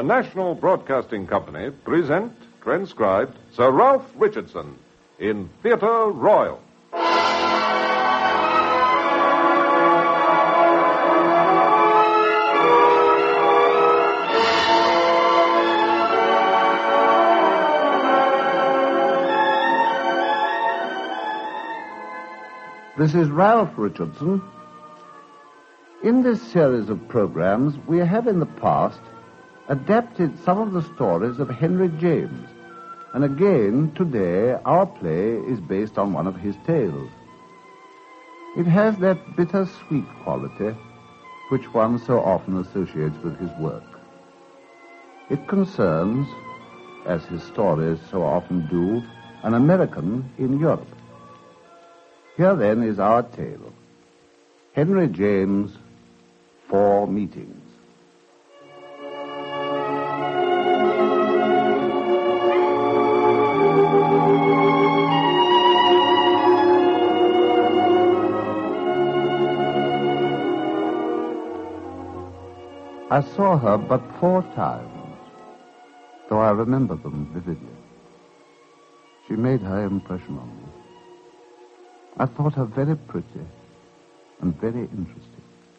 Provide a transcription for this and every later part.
The National Broadcasting Company present, transcribed, Sir Ralph Richardson in Theatre Royal. This is Ralph Richardson. In this series of programs, we have in the past adapted some of the stories of Henry James. And again, today, our play is based on one of his tales. It has that bitter-sweet quality which one so often associates with his work. It concerns, as his stories so often do, an American in Europe. Here, then, is our tale. Henry James, Four Meetings. I saw her but 4 times, though I remember them vividly. She made her impression on me. I thought her very pretty and very interesting.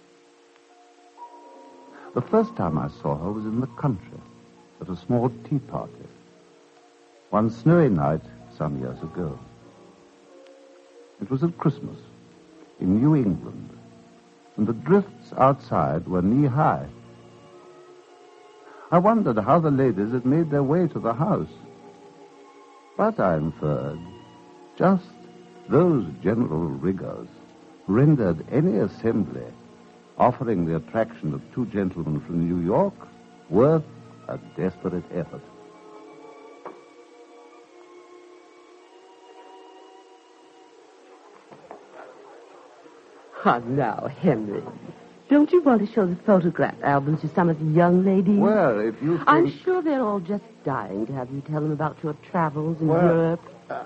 The first time I saw her was in the country, at a small tea party, one snowy night some years ago. It was at Christmas, in New England, and the drifts outside were knee-high. I wondered how the ladies had made their way to the house. But I inferred, just those general rigors rendered any assembly offering the attraction of 2 gentlemen from New York worth a desperate effort. Ah, now, Henry, don't you want to show the photograph albums to some of the young ladies? Well, if you think... I'm sure they're all just dying to have you tell them about your travels in Europe.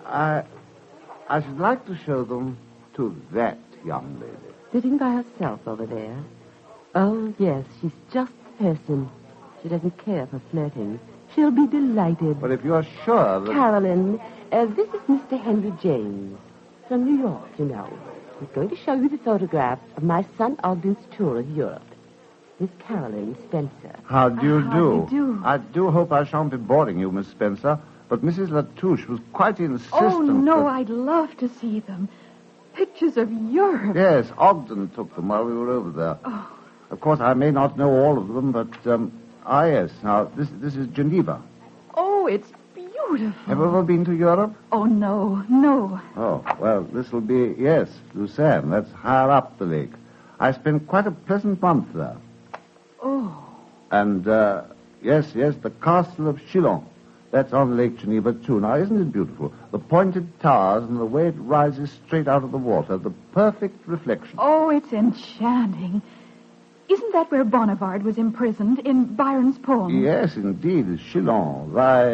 I should like to show them to that young lady. Sitting by herself over there? Oh, yes, she's just the person. She doesn't care for flirting. She'll be delighted. But if you're sure that... Carolyn, this is Mr. Henry James from New York, you know. He's going to show you the photograph of my son Ogden's tour of Europe. Miss Carolyn Spencer. How do you do? How do you do? I do hope I shan't be boring you, Miss Spencer. But Mrs. Latouche was quite insistent. Oh, no, that... I'd love to see them. Pictures of Europe. Yes, Ogden took them while we were over there. Oh. Of course, I may not know all of them, but, yes. Now, this is Geneva. Oh, it's beautiful. Have you ever been to Europe? Oh, no. Oh, well, this will be, yes, Lucerne. That's higher up the lake. I spent quite a pleasant month there. Oh. And, yes, the castle of Chillon. That's on Lake Geneva, too. Now, isn't it beautiful? The pointed towers and the way it rises straight out of the water. The perfect reflection. Oh, it's enchanting. Isn't that where Bonaparte was imprisoned in Byron's poem? Yes, indeed. Chillon.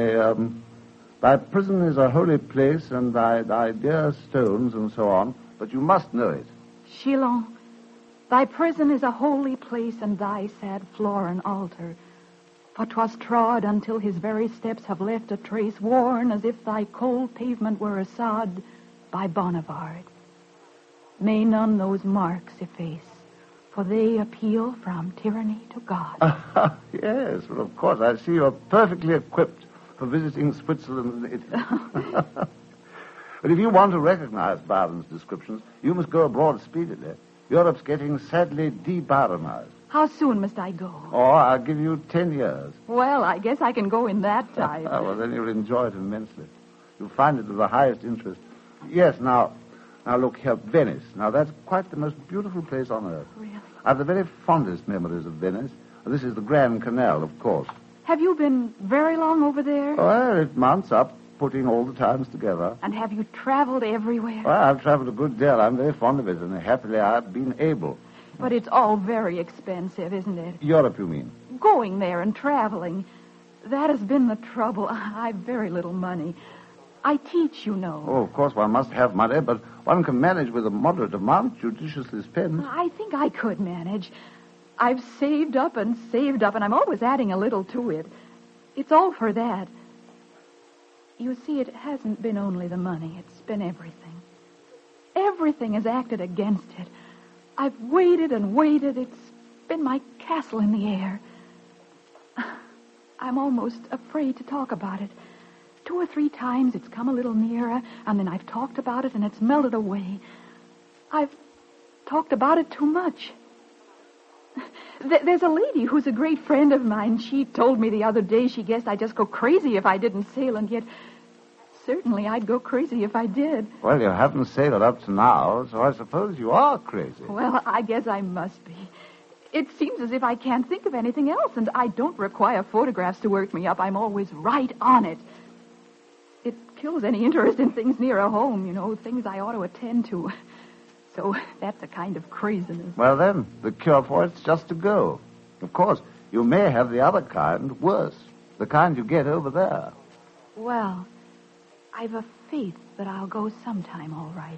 Thy prison is a holy place, and thy dear stones, and so on. But you must know it. Chillon, thy prison is a holy place, and thy sad floor an altar. For 'twas trod until his very steps have left a trace worn as if thy cold pavement were a sod by Bonaparte. May none those marks efface, for they appeal from tyranny to God. Yes, well, of course, I see you're perfectly equipped for visiting Switzerland and Italy. But if you want to recognize Byron's descriptions, you must go abroad speedily. Europe's getting sadly de-Byronized. How soon must I go? Oh, I'll give you 10 years. Well, I guess I can go in that time. Well, then you'll enjoy it immensely. You'll find it of the highest interest. Yes, now look here, Venice. Now, that's quite the most beautiful place on earth. Really? I have the very fondest memories of Venice. This is the Grand Canal, of course. Have you been very long over there? Well, it mounts up, putting all the times together. And have you traveled everywhere? Well, I've traveled a good deal. I'm very fond of it, and happily I've been able. But it's all very expensive, isn't it? Europe, you mean? Going there and traveling. That has been the trouble. I've very little money. I teach, you know. Oh, of course, one must have money, but one can manage with a moderate amount, judiciously spent. I think I could manage. I've saved up, and I'm always adding a little to it. It's all for that. You see, it hasn't been only the money. It's been everything. Everything has acted against it. I've waited and waited. It's been my castle in the air. I'm almost afraid to talk about it. 2 or 3 times it's come a little nearer, and then I've talked about it, and it's melted away. I've talked about it too much. There's a lady who's a great friend of mine. She told me the other day she guessed I'd just go crazy if I didn't sail, and yet certainly I'd go crazy if I did. Well, you haven't sailed up to now, so I suppose you are crazy. Well, I guess I must be. It seems as if I can't think of anything else, and I don't require photographs to work me up. I'm always right on it. It kills any interest in things nearer home, things I ought to attend to. So that's a kind of craziness. Well, then, the cure for it's just to go. Of course, you may have the other kind, worse. The kind you get over there. Well, I've a faith that I'll go sometime, all right.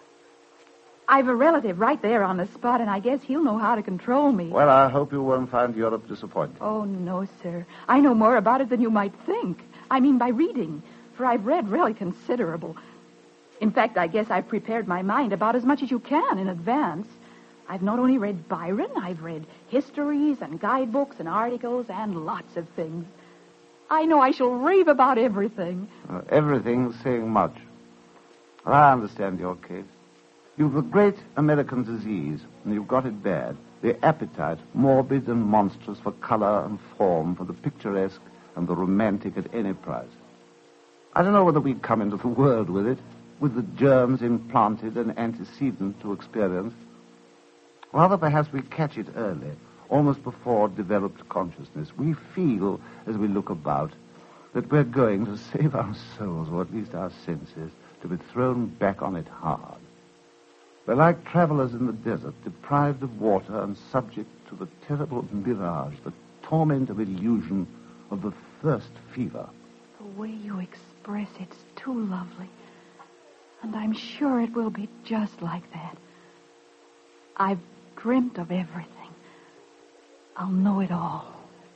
I've a relative right there on the spot, and I guess he'll know how to control me. Well, I hope you won't find Europe disappointing. Oh, no, sir. I know more about it than you might think. I mean, by reading, for I've read really considerable. In fact, I guess I've prepared my mind about as much as you can in advance. I've not only read Byron, I've read histories and guidebooks and articles and lots of things. I know I shall rave about everything. Everything's saying much. Well, I understand your case. You've a great American disease, and you've got it bad. The appetite, morbid and monstrous for color and form, for the picturesque and the romantic at any price. I don't know whether we come into the world with it, with the germs implanted and antecedent to experience. Rather, perhaps we catch it early, almost before developed consciousness. We feel, as we look about, that we're going to save our souls, or at least our senses, to be thrown back on it hard. We're like travelers in the desert, deprived of water and subject to the terrible mirage, the torment of illusion, of the thirst fever. The way you express it's too lovely. And I'm sure it will be just like that. I've dreamt of everything. I'll know it all.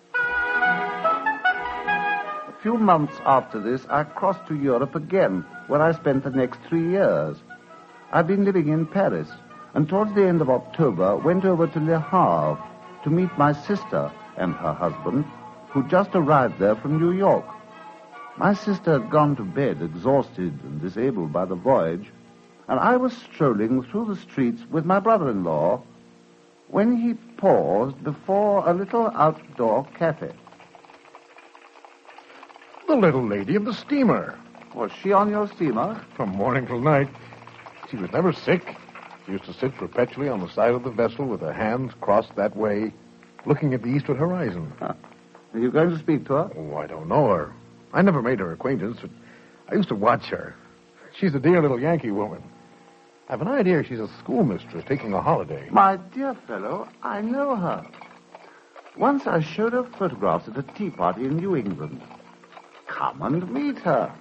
A few months after this, I crossed to Europe again, where I spent the next 3 years. I'd been living in Paris, and towards the end of October went over to Le Havre to meet my sister and her husband, who just arrived there from New York. My sister had gone to bed, exhausted and disabled by the voyage, and I was strolling through the streets with my brother-in-law when he paused before a little outdoor cafe. The little lady of the steamer. Was she on your steamer? From morning till night. She was never sick. She used to sit perpetually on the side of the vessel with her hands crossed that way, looking at the eastward horizon. Huh. Are you going to speak to her? Oh, I don't know her. I never made her acquaintance, but I used to watch her. She's a dear little Yankee woman. I've an idea she's a schoolmistress taking a holiday. My dear fellow, I know her. Once I showed her photographs at a tea party in New England. Come and meet her.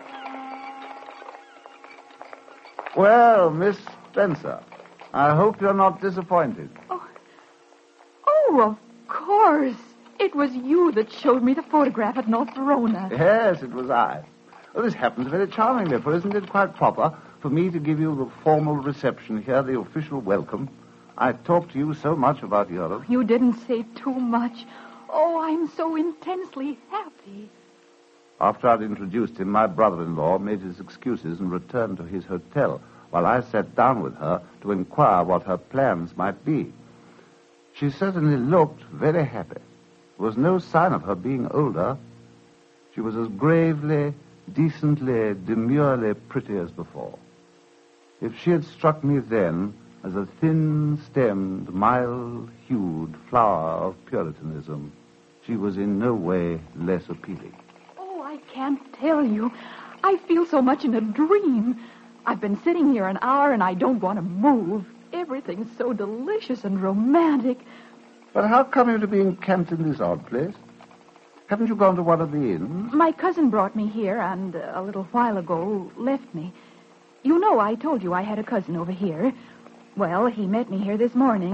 Well, Miss Spencer, I hope you're not disappointed. Oh, of course. It was you that showed me the photograph at North Verona. Yes, it was I. Well, this happens very charmingly, for isn't it quite proper for me to give you the formal reception here, the official welcome? I talked to you so much about Europe. You didn't say too much. Oh, I'm so intensely happy. After I'd introduced him, my brother-in-law made his excuses and returned to his hotel, while I sat down with her to inquire what her plans might be. She certainly looked very happy. There was no sign of her being older. She was as gravely, decently, demurely pretty as before. If she had struck me then as a thin-stemmed, mild-hued flower of Puritanism, she was in no way less appealing. Oh, I can't tell you. I feel so much in a dream. I've been sitting here an hour and I don't want to move. Everything's so delicious and romantic. But how come you to be encamped in this odd place? Haven't you gone to one of the inns? My cousin brought me here and a little while ago left me. You know I told you I had a cousin over here. Well, he met me here this morning,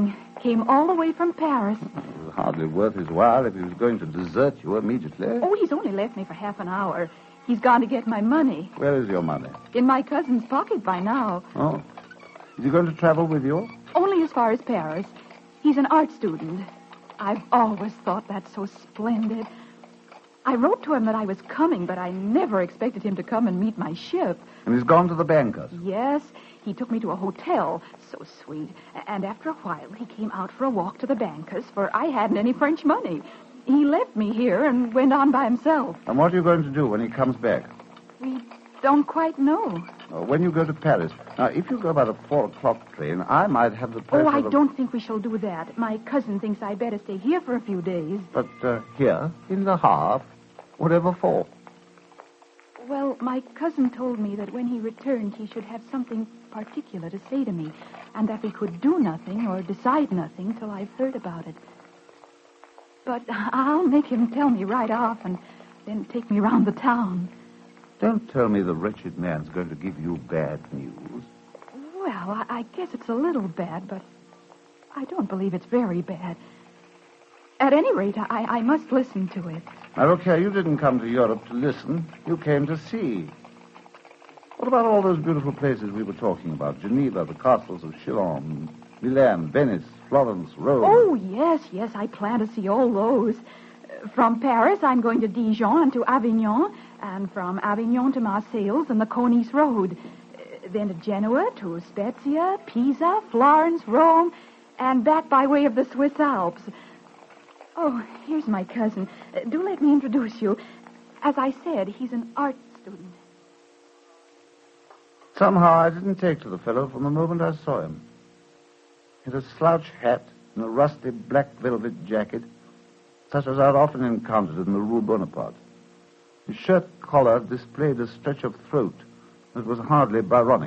Came all the way from Paris. It was hardly worth his while if he was going to desert you immediately. Oh, he's only left me for half an hour. He's gone to get my money. Where is your money? In my cousin's pocket by now. Oh. Is he going to travel with you? Only as far as Paris. He's an art student. I've always thought that so splendid. I wrote to him that I was coming, but I never expected him to come and meet my ship. And he's gone to the bankers? Yes. He took me to a hotel. So sweet. And after a while, he came out for a walk to the bankers, for I hadn't any French money. He left me here and went on by himself. And what are you going to do when he comes back? We don't quite know. When you go to Paris. Now, if you go by the 4 o'clock train, I might have the pleasure I don't think we shall do that. My cousin thinks I'd better stay here for a few days. But here, in Le Havre, whatever for? Well, my cousin told me that when he returned, he should have something particular to say to me, and that we could do nothing or decide nothing till I've heard about it. But I'll make him tell me right off and then take me round the town. Don't tell me the wretched man's going to give you bad news. Well, I guess it's a little bad, but I don't believe it's very bad. At any rate, I must listen to it. Now, look here, you didn't come to Europe to listen. You came to see. What about all those beautiful places we were talking about? Geneva, the castles of Chillon, Milan, Venice, Florence, Rome. Oh, yes, I plan to see all those. From Paris, I'm going to Dijon and to Avignon, and from Avignon to Marseilles and the Conies Road. Then to Genoa, to Spezia, Pisa, Florence, Rome, and back by way of the Swiss Alps. Oh, here's my cousin. Do let me introduce you. As I said, he's an art student. Somehow I didn't take to the fellow from the moment I saw him. He had a slouch hat and a rusty black velvet jacket, such as I'd often encountered in the Rue Bonaparte. His shirt collar displayed a stretch of throat that was hardly Byronic.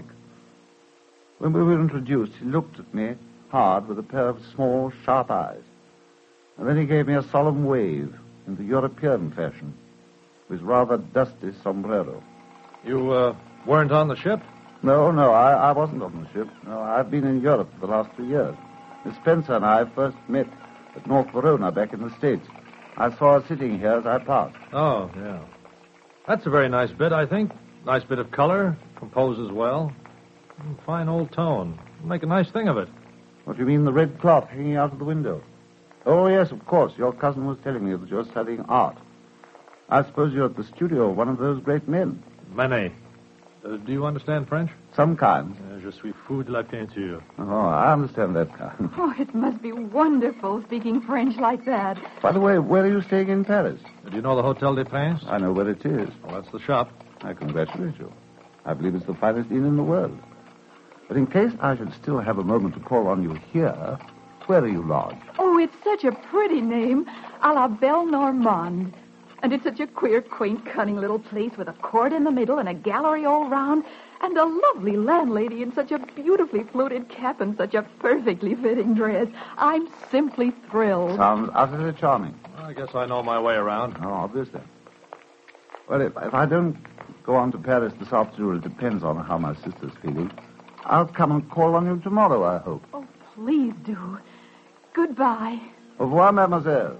When we were introduced, he looked at me hard with a pair of small, sharp eyes. And then he gave me a solemn wave in the European fashion, with rather dusty sombrero. You weren't on the ship? No, I wasn't on the ship. No, I've been in Europe for the last 2 years. Miss Spencer and I first met at North Verona back in the States. I saw her sitting here as I passed. Oh, yeah. That's a very nice bit, I think. Nice bit of color, composes well. Fine old tone. Make a nice thing of it. What do you mean, the red cloth hanging out of the window? Oh, yes, of course. Your cousin was telling me that you're studying art. I suppose you're at the studio of one of those great men. Manet. Do you understand French? Some kind. Je suis fou de la peinture. Oh, I understand that kind. Oh, it must be wonderful speaking French like that. By the way, where are you staying in Paris? Do you know the Hotel des Princes? I know where it is. Well, that's the shop. I congratulate you. I believe it's the finest inn in the world. But in case I should still have a moment to call on you here, where are you lodged? Oh, it's such a pretty name. A la Belle Normande. And it's such a queer, quaint, cunning little place with a court in the middle and a gallery all round, and a lovely landlady in such a beautifully fluted cap and such a perfectly fitting dress. I'm simply thrilled. Sounds utterly charming. Well, I guess I know my way around. Oh, obviously. Well, if I don't go on to Paris this afternoon, it depends on how my sister's feeling. I'll come and call on you tomorrow, I hope. Oh, please do. Goodbye. Au revoir, mademoiselle.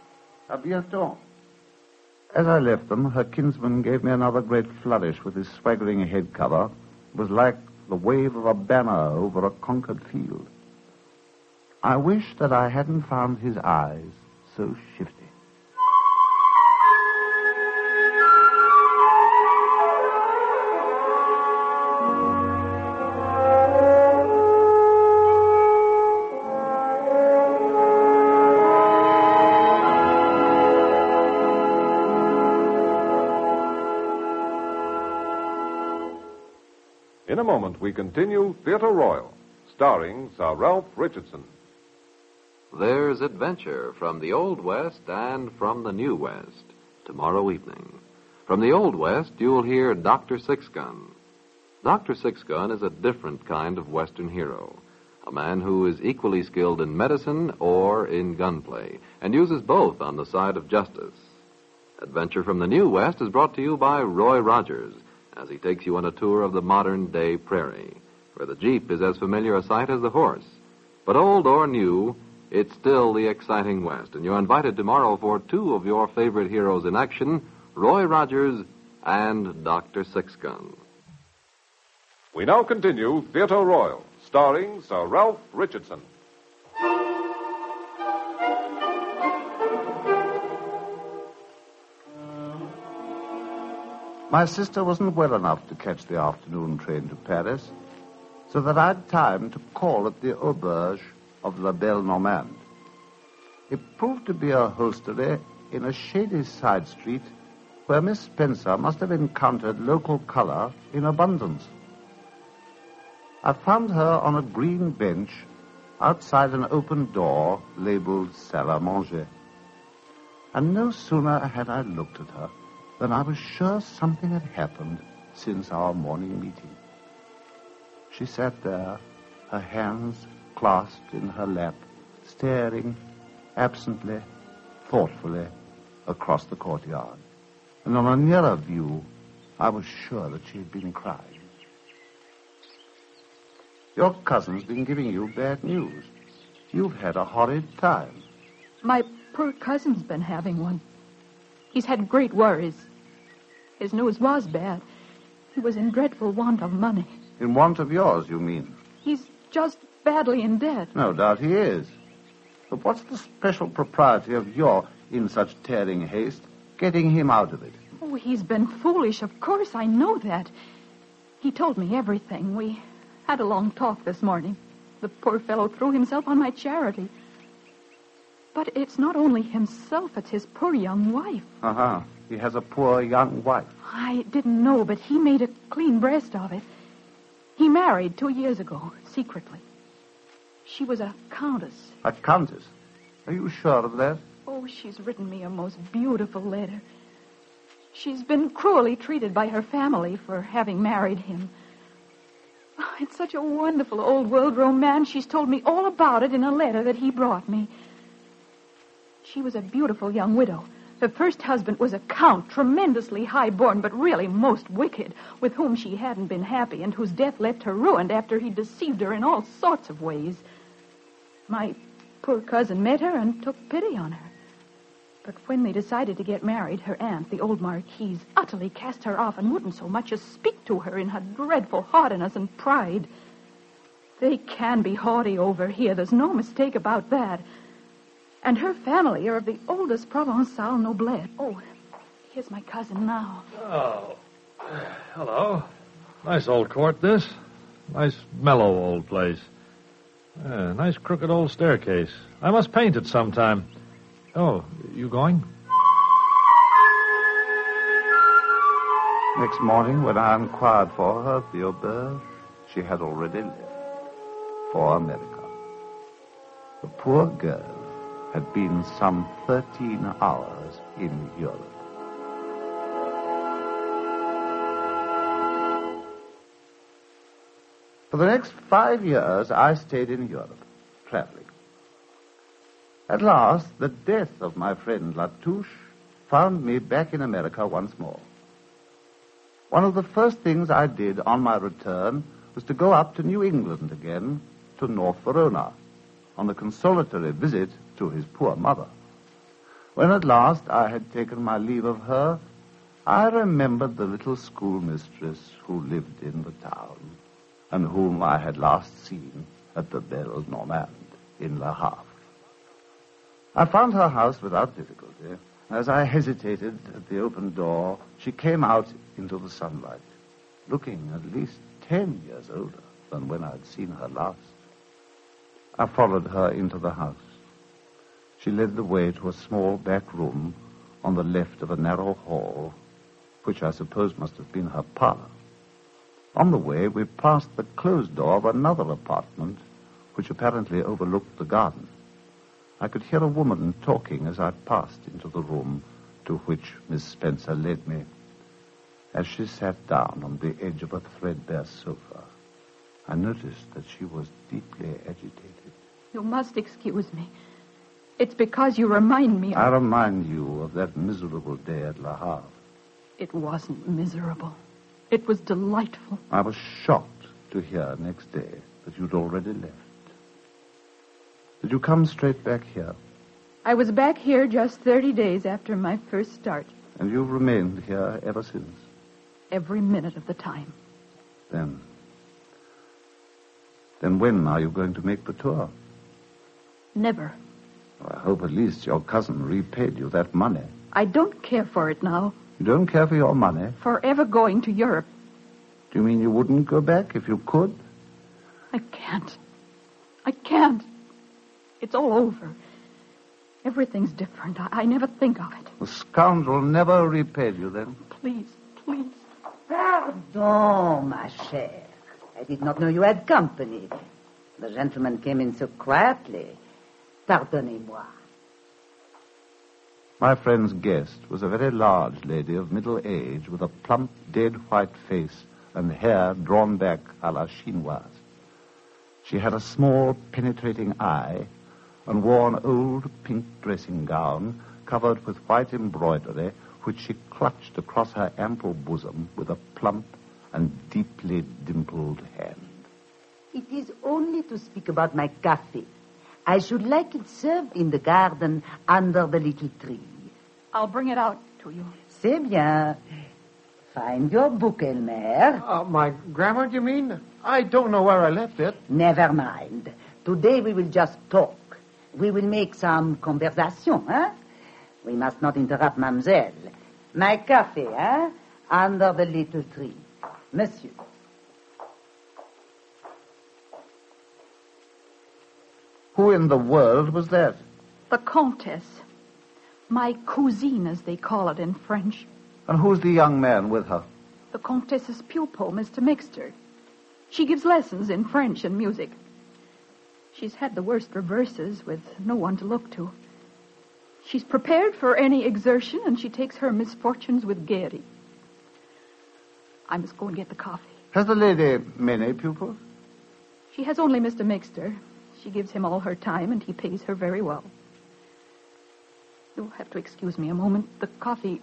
À bientôt. As I left them, her kinsman gave me another great flourish with his swaggering head cover. It was like the wave of a banner over a conquered field. I wish that I hadn't found his eyes so shifty. In a moment, we continue Theatre Royal, starring Sir Ralph Richardson. There's adventure from the Old West and from the New West tomorrow evening. From the Old West, you'll hear Dr. Sixgun. Dr. Sixgun is a different kind of Western hero, a man who is equally skilled in medicine or in gunplay, and uses both on the side of justice. Adventure from the New West is brought to you by Roy Rogers, as he takes you on a tour of the modern-day prairie, where the jeep is as familiar a sight as the horse, But old or new, it's still the exciting West, and you're invited tomorrow for two of your favorite heroes in action, Roy Rogers and Dr. Sixgun. We now continue Theatre Royal, starring Sir Ralph Richardson. My sister wasn't well enough to catch the afternoon train to Paris, so that I'd time to call at the auberge of La Belle Normande. It proved to be a hostelry in a shady side street where Miss Spencer must have encountered local color in abundance. I found her on a green bench outside an open door labeled Salle à Manger. And no sooner had I looked at her than I was sure something had happened since our morning meeting. She sat there, her hands clasped in her lap, staring absently, thoughtfully across the courtyard. And on a nearer view, I was sure that she had been crying. Your cousin's been giving you bad news. You've had a horrid time. My poor cousin's been having one. He's had great worries. His news was bad. He was in dreadful want of money. In want of yours, you mean? He's just badly in debt. No doubt he is. But what's the special propriety of your, in such tearing haste, getting him out of it? Oh, he's been foolish, of course, I know that. He told me everything. We had a long talk this morning. The poor fellow threw himself on my charity. But it's not only himself, it's his poor young wife. Uh-huh. He has a poor young wife. I didn't know, but he made a clean breast of it. He married 2 years ago, secretly. She was a countess. A countess? Are you sure of that? Oh, she's written me a most beautiful letter. She's been cruelly treated by her family for having married him. Oh, it's such a wonderful old-world romance. She's told me all about it in a letter that he brought me. She was a beautiful young widow. Her first husband was a count, tremendously high-born, but really most wicked, with whom she hadn't been happy and whose death left her ruined after he deceived her in all sorts of ways. My poor cousin met her and took pity on her. But when they decided to get married, her aunt, the old marquise, utterly cast her off and wouldn't so much as speak to her in her dreadful haughtiness and pride. They can be haughty over here. There's no mistake about that. And her family are of the oldest Provençal noblesse. Oh, here's my cousin now. Oh, hello. Nice old court, this. Nice, mellow old place. Nice crooked old staircase. I must paint it sometime. Oh, you going? Next morning, when I inquired for her at the auberge, she had already left for America. The poor girl had been some 13 hours in Europe. For the next 5 years, I stayed in Europe, traveling. At last, the death of my friend Latouche found me back in America once more. One of the first things I did on my return was to go up to New England again, to North Verona, on a consolatory visit to his poor mother. When at last I had taken my leave of her, I remembered the little schoolmistress who lived in the town, and whom I had last seen at the Belle Normande in Le Havre. I found her house without difficulty. As I hesitated at the open door, she came out into the sunlight, looking at least 10 years older than when I'd seen her last. I followed her into the house. She led the way to a small back room on the left of a narrow hall, which I suppose must have been her parlor. On the way, we passed the closed door of another apartment, which apparently overlooked the garden. I could hear a woman talking as I passed into the room to which Miss Spencer led me. As she sat down on the edge of a threadbare sofa, I noticed that she was deeply agitated. You must excuse me. It's because you remind me of... I remind you of that miserable day at Le Havre. It wasn't miserable. It was delightful. I was shocked to hear next day that you'd already left. Did you come straight back here? I was back here just 30 days after my first start. And you've remained here ever since? Every minute of the time. Then when are you going to make the tour? Never. Well, I hope at least your cousin repaid you that money. I don't care for it now. You don't care for your money? Forever going to Europe. Do you mean you wouldn't go back if you could? I can't. I can't. It's all over. Everything's different. I never think of it. The scoundrel never repaid you then? Please, please. Pardon, ma chère. I did not know you had company. The gentleman came in so quietly. Pardonnez-moi. My friend's guest was a very large lady of middle age with a plump, dead white face and hair drawn back a la chinoise. She had a small, penetrating eye and wore an old pink dressing gown covered with white embroidery, which she clutched across her ample bosom with a plump and deeply dimpled hand. It is only to speak about my café. I should like it served in the garden under the little tree. I'll bring it out to you. C'est bien. Find your book, Elmer. My grammar, do you mean? I don't know where I left it. Never mind. Today we will just talk. We will make some conversation, huh? We must not interrupt mademoiselle. My café, huh? Under the little tree. Monsieur. Who in the world was that? The Comtesse. My cousine, as they call it in French. And who's the young man with her? The Comtesse's pupil, Mr. Mixter. She gives lessons in French and music. She's had the worst reverses with no one to look to. She's prepared for any exertion, and she takes her misfortunes with gaiety. I must go and get the coffee. Has the lady many pupils? She has only Mr. Mixter. She gives him all her time, and he pays her very well. You'll have to excuse me a moment. The coffee...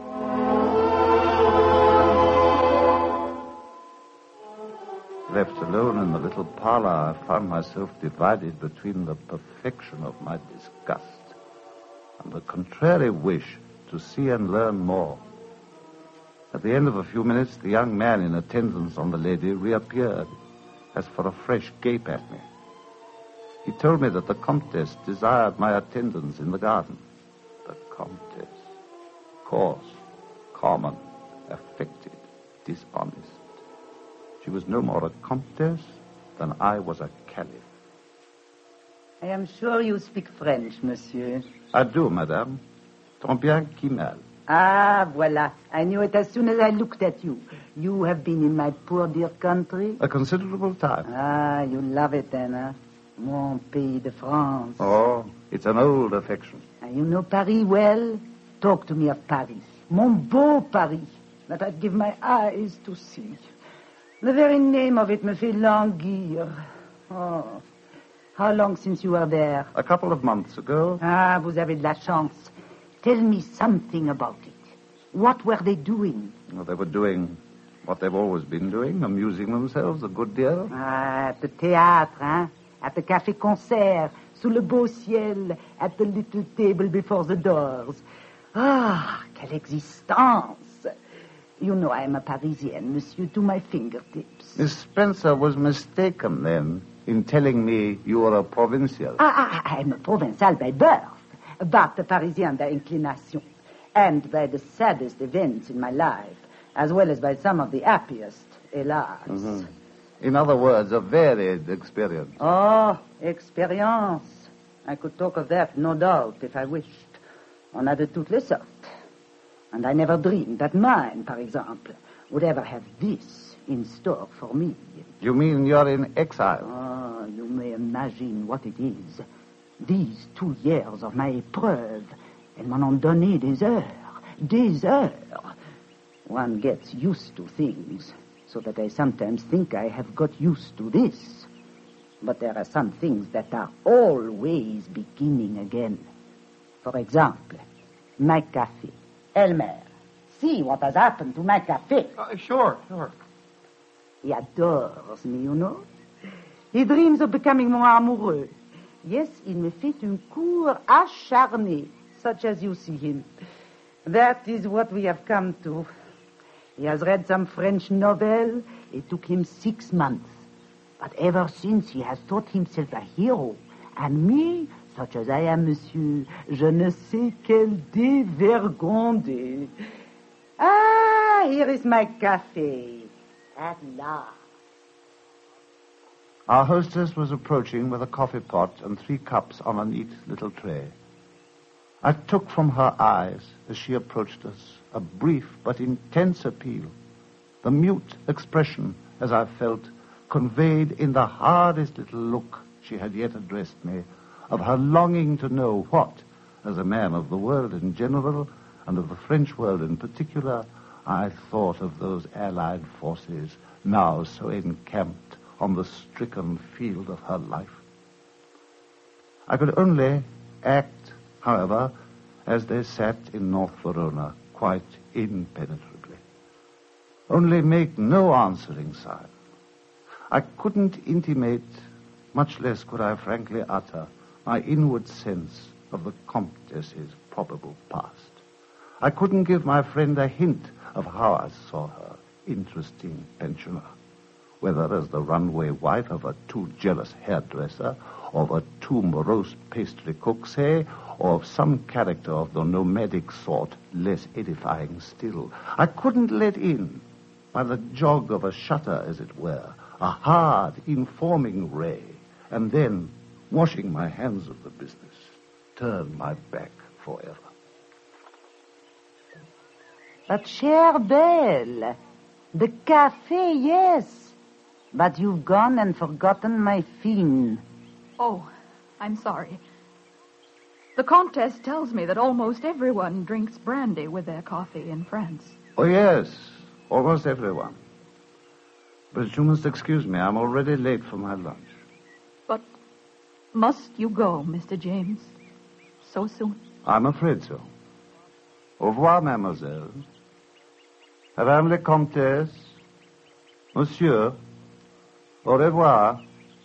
Left alone in the little parlor, I found myself divided between the perfection of my disgust and the contrary wish to see and learn more. At the end of a few minutes, the young man in attendance on the lady reappeared, as for a fresh gape at me. He told me that the Comtesse desired my attendance in the garden. The Comtesse. Coarse, common, affected, dishonest. She was no more a Comtesse than I was a caliph. I am sure you speak French, monsieur. I do, madame. Tant bien qui mal. Ah, voilà. I knew it as soon as I looked at you. You have been in my poor dear country? A considerable time. Ah, you love it then, huh? Mon pays de France. Oh, it's an old affection. And you know Paris well? Talk to me of Paris. Mon beau Paris, that I'd give my eyes to see. The very name of it me fait languir. Oh, how long since you were there? A couple of months ago. Ah, vous avez de la chance. Tell me something about it. What were they doing? Well, they were doing what they've always been doing, amusing themselves a good deal. Ah, at the théâtre, hein? At the café-concert, sous le beau ciel, at the little table before the doors. Ah, quelle existence! You know I am a Parisienne, monsieur, to my fingertips. Miss Spencer was mistaken, then, in telling me you were a provincial. I am a Provençal by birth, but a Parisian by inclination, and by the saddest events in my life, as well as by some of the happiest, hélas. Mm-hmm. In other words, a varied experience. Oh, experience. I could talk of that, no doubt, if I wished. On a de toutes les sortes. And I never dreamed that mine, for example, would ever have this in store for me. You mean you're in exile? Oh, you may imagine what it is. These 2 years of my épreuve, elles m'en ont donné des heures. Des heures. One gets used to things, so that I sometimes think I have got used to this. But there are some things that are always beginning again. For example, my café. Elmer, see what has happened to my café. Sure. He adores me, you know. He dreams of becoming more amoureux. Yes, il me fait un cours acharné, such as you see him. That is what we have come to. He has read some French novel. It took him 6 months. But ever since, he has thought himself a hero. And me, such as I am, monsieur, je ne sais quel dévergondé. Ah, here is my café. At last. Our hostess was approaching with a coffee pot and 3 cups on a neat little tray. I took from her eyes, as she approached us, a brief but intense appeal. The mute expression, as I felt, conveyed in the hardest little look she had yet addressed me, of her longing to know what, as a man of the world in general, and of the French world in particular, I thought of those allied forces now so encamped on the stricken field of her life. I could only act, however, as they sat in North Verona, quite impenetrably. Only make no answering sign. I couldn't intimate, much less could I frankly utter, my inward sense of the Comtesse's probable past. I couldn't give my friend a hint of how I saw her interesting pensioner, whether as the runaway wife of a too jealous hairdresser, or of a too morose pastry cook, say, or of some character of the nomadic sort, less edifying still. I couldn't let in, by the jog of a shutter, as it were, a hard, informing ray, and then, washing my hands of the business, turn my back forever. But, chère Belle, the café, yes. But you've gone and forgotten my fin. Oh, I'm sorry. The Comtesse tells me that almost everyone drinks brandy with their coffee in France. Oh, yes, almost everyone. But you must excuse me, I'm already late for my lunch. But must you go, Mr. James, so soon? I'm afraid so. Au revoir, mademoiselle. Madame la Comtesse. Monsieur. Au revoir.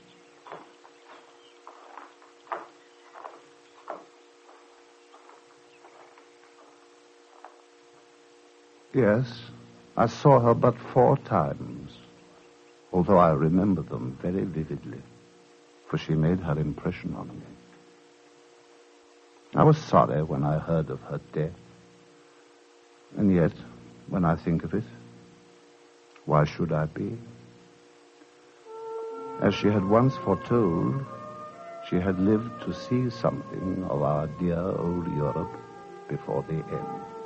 Yes, I saw her but 4 times, although I remember them very vividly, for she made her impression on me. I was sorry when I heard of her death, and yet, when I think of it, why should I be? As she had once foretold, she had lived to see something of our dear old Europe before the end.